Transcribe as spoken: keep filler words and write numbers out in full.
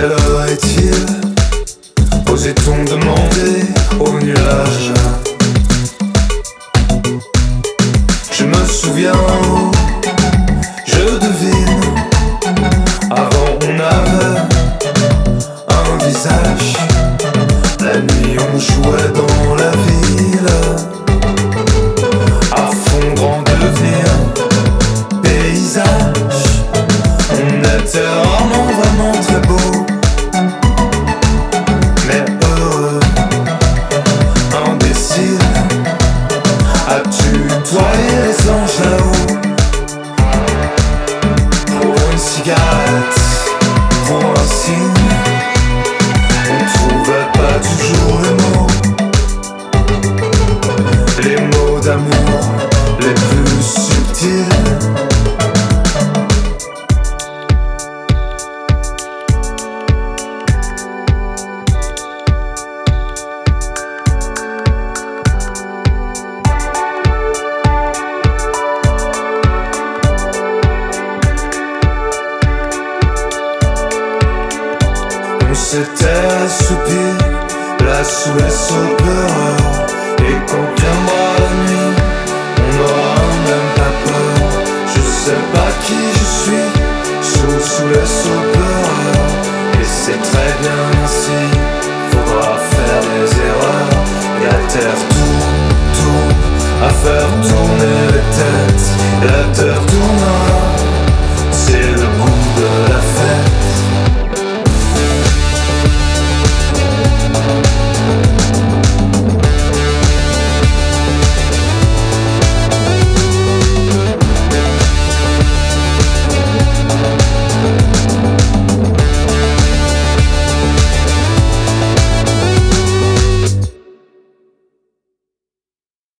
Quelle heure est-il? Osait-on demander au nuage? Je me souviens, je devine. Avant on avait un visage. La nuit on jouait dans la ville, à fondre en devenir paysage. On était rarement vraiment très beau, mais heureux, imbécile, à tutoyer les anges là-haut. Pour une cigarette, pour un signe, on trouvait pas toujours les mots, les mots d'amour les plus subtils. On s'était assoupi, là sous les sauveurs. Et quand viendra la nuit, on n'aura même pas peur. Je sais pas qui je suis, sous, sous les sauveurs. Et c'est très bien ainsi, faudra faire des erreurs. Et la terre tourne, tourne, à faire tourner les têtes. Et la terre